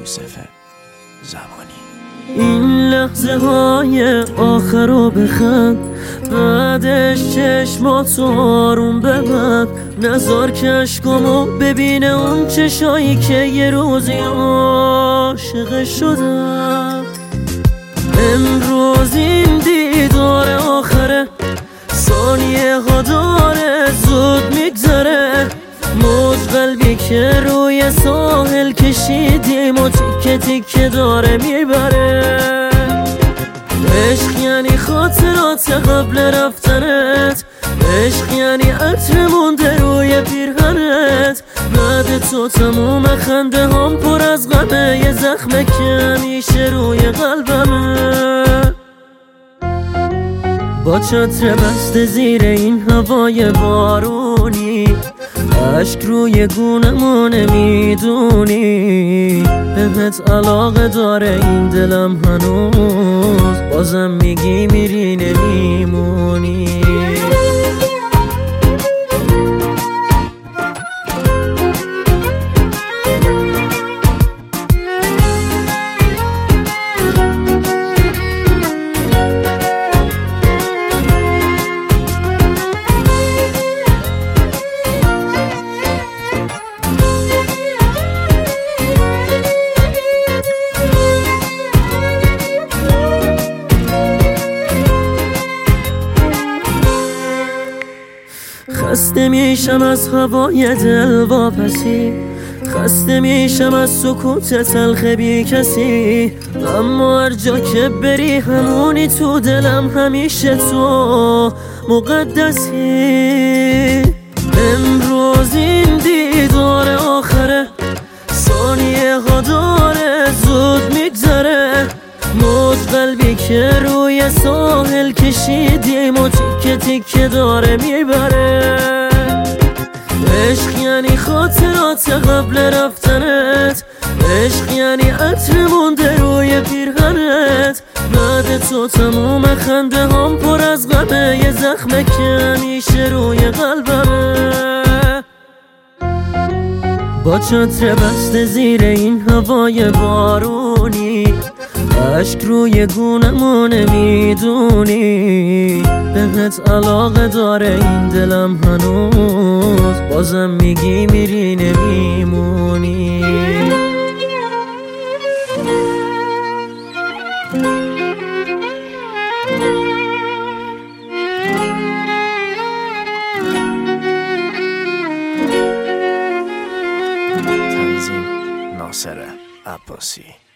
یوسف زمانی. این لحظه های آخر رو بخند، بعدش چشماتو آروم ببند. نذار که عشقامو ببینه اون چشایی که یه روزی عاشق شدم. امروز این دیدار آخره، ثانیه ها داره زود میگذره. موج قلبی که روی ساحل کشیدیم و تیکه تیکه داره میبره. عشق یعنی خاطرات قبل رفتنت، عشق یعنی عطر مونده روی پیرهنت. بعد تو تموم خنده هم پر از غمه، یه زخمه که همیشه روی قلبمه. با چتر بسته زیر این هوای بارونی، عشق روی گونمو نمیدونی. بهت علاقه داره این دلم هنوز، بازم میگی میری نمیمونی. خسته میشم از هوای دل واپسی، خسته میشم از سکوت تلخ بی کسی. اما هر جا که بری همونی تو دلم، همیشه تو مقدسی. امروز این دیدار آخره، ثانیه ها داره زود میگذره. موج قلبی که روی ساحل کشیدیم و تیکه تیکه داره میبره. عشق یعنی خاطرات قبل رفتنت، عشق یعنی عطر مونده روی پیرهنت. بعد تو تموم خنده هم پر از غمه، یه زخمه که همیشه روی قلبمه. با چتر بسته زیر این هوای بارونی، عشق روی گونمو نمیدونی. بهت علاقه داره این دلم هنوز، بازم میگی میری نمیمونی. تنظیم ناصر عباسی.